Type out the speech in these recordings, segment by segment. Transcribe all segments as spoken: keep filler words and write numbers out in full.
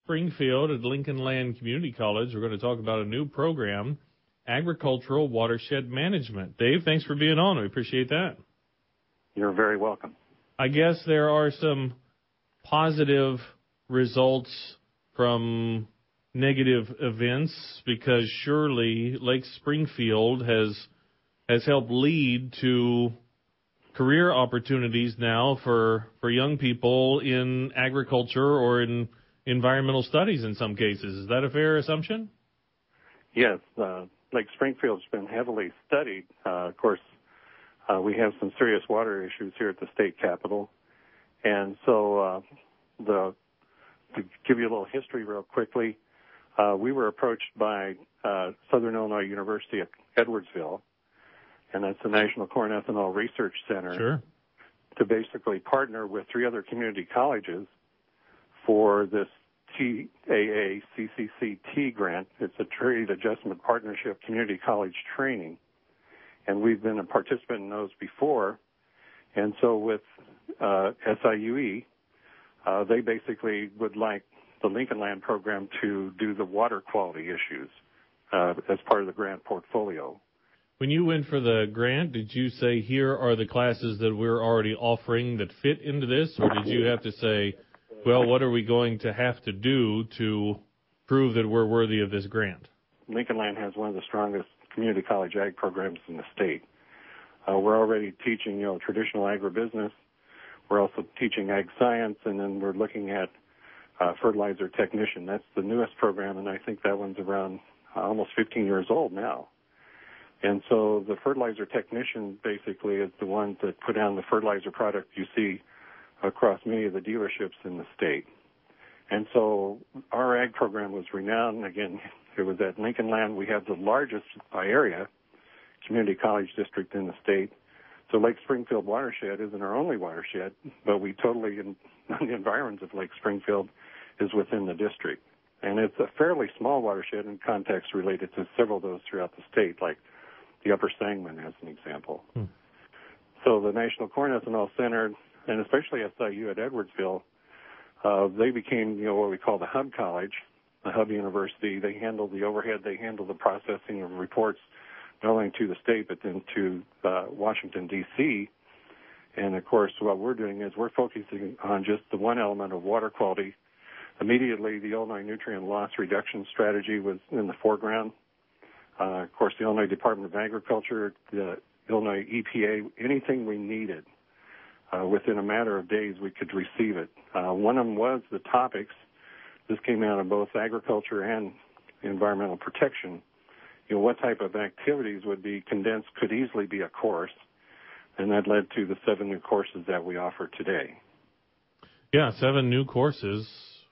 Springfield at Lincoln Land Community College. We're going to talk about a new program, Agricultural Watershed Management. Dave, thanks for being on. We appreciate that. You're very welcome. I guess there are some positive results from negative events, because surely Lake Springfield has has helped lead to career opportunities now for, for young people in agriculture or in environmental studies in some cases. Is that a fair assumption? Yes. Uh, Lake Springfield's been heavily studied. Uh, of course, uh, we have some serious water issues here at the state capitol. And so uh, the to give you a little history real quickly, uh, we were approached by uh, Southern Illinois University at Edwardsville, and that's the National Corn Ethanol Research Center, sure. to basically partner with three other community colleges for this T A A C C C T grant. It's a Trade Adjustment Partnership Community College Training, and we've been a participant in those before. And so with uh, S I U E, uh, they basically would like the Lincoln Land program to do the water quality issues uh, as part of the grant portfolio. When you went for the grant, did you say, here are the classes that we're already offering that fit into this, or did you have to say, well, what are we going to have to do to prove that we're worthy of this grant? Lincoln Land has one of the strongest community college ag programs in the state. Uh, we're already teaching, you know, traditional agribusiness. We're also teaching ag science, and then we're looking at uh, fertilizer technician. That's the newest program, and I think that one's around uh, almost fifteen years old now. And so the fertilizer technician basically is the ones that put down the fertilizer product you see across many of the dealerships in the state. And so our ag program was renowned. Again, it was at Lincoln Land. We have the largest by area community college district in the state. So Lake Springfield watershed isn't our only watershed, but we totally, in the environs of Lake Springfield is within the district. And it's a fairly small watershed in context related to several of those throughout the state, like the Upper Sangamon as an example. Hmm. So the National Corn Ethanol Center, and especially S I U at Edwardsville, uh, they became, you know, what we call the hub college, the hub university. They handle the overhead, they handle the processing of reports, not only to the state, but then to uh, Washington, D C And, of course, what we're doing is we're focusing on just the one element of water quality. Immediately, the Illinois nutrient loss reduction strategy was in the foreground. Uh, of course, the Illinois Department of Agriculture, the Illinois E P A, anything we needed, uh, within a matter of days we could receive it. Uh, one of them was the topics. This came out of both agriculture and environmental protection. You know, what type of activities would be condensed could easily be a course, and that led to the seven new courses that we offer today. Yeah, seven new courses,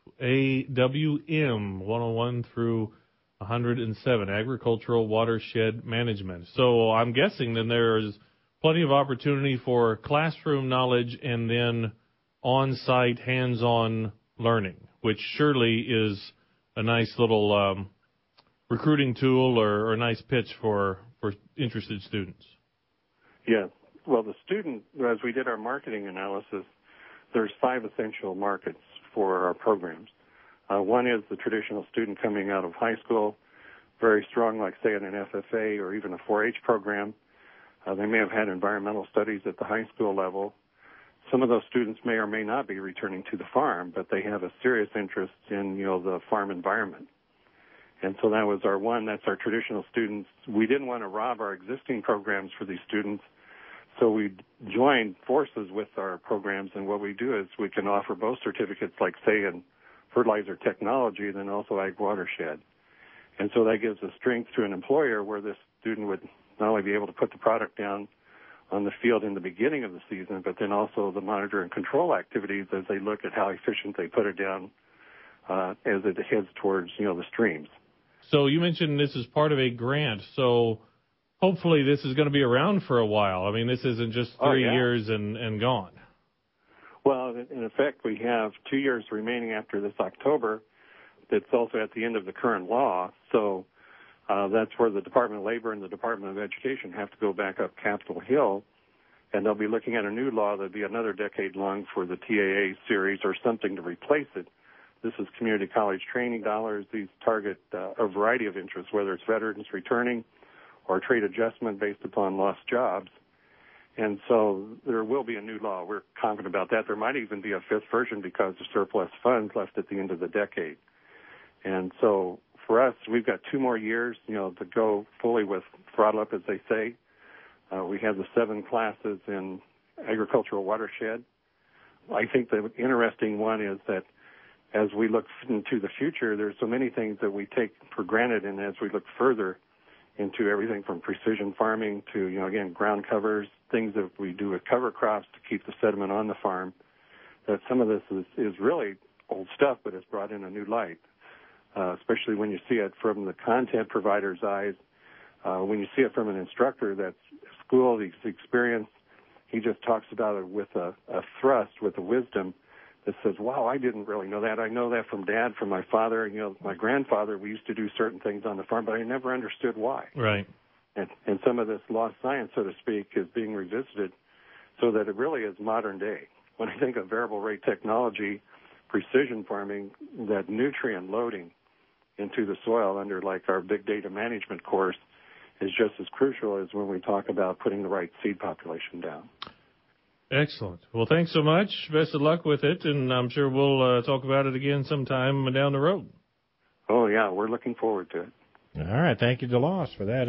A W M one oh one through one hundred seven, Agricultural Watershed Management. So I'm guessing then there's plenty of opportunity for classroom knowledge and then on-site, hands-on learning, which surely is a nice little um, recruiting tool or, or a nice pitch for, for interested students. Yeah. Well, the student, as we did our marketing analysis, there's five essential markets for our programs. Uh, one is the traditional student coming out of high school, very strong, like, say, in an F F A or even a four H program. Uh, they may have had environmental studies at the high school level. Some of those students may or may not be returning to the farm, but they have a serious interest in, you know, the farm environment. And so that was our one. That's our traditional students. We didn't want to rob our existing programs for these students, so we joined forces with our programs, and what we do is we can offer both certificates, like, say, in fertilizer technology, then also ag watershed. And so that gives a strength to an employer where this student would not only be able to put the product down on the field in the beginning of the season, but then also the monitor and control activities as they look at how efficient they put it down uh, as it heads towards, you know, the streams. So you mentioned this is part of a grant, so hopefully this is going to be around for a while. I mean, this isn't just three oh, yeah. years and, and gone. Well, in effect, we have two years remaining after this October. That's also at the end of the current law. So uh, that's where the Department of Labor and the Department of Education have to go back up Capitol Hill, and they'll be looking at a new law that'll be another decade long for the T A A series or something to replace it. This is community college training dollars. These target uh, a variety of interests, whether it's veterans returning or trade adjustment based upon lost jobs. And so there will be a new law. We're confident about that. There might even be a fifth version because of surplus funds left at the end of the decade. And so for us, we've got two more years, you know, to go fully with throttle up, as they say. Uh, we have the seven classes in agricultural watershed. I think the interesting one is that as we look into the future, there's so many things that we take for granted, and as we look further into everything from precision farming to, you know, again, ground covers, things that we do with cover crops to keep the sediment on the farm, that some of this is, is really old stuff, but it's brought in a new light, uh, especially when you see it from the content provider's eyes. Uh, when you see it from an instructor that's school, the experience, he just talks about it with a, a thrust, with a wisdom that says, wow, I didn't really know that. I know that from Dad, from my father, you know, my grandfather. We used to do certain things on the farm, but I never understood why. Right. And, and some of this lost science, so to speak, is being revisited so that it really is modern day. When I think of variable rate technology, precision farming, that nutrient loading into the soil under like our big data management course is just as crucial as when we talk about putting the right seed population down. Excellent. Well, thanks so much. Best of luck with it, and I'm sure we'll uh, talk about it again sometime down the road. Oh, yeah, we're looking forward to it. All right. Thank you, DeLoss, for that.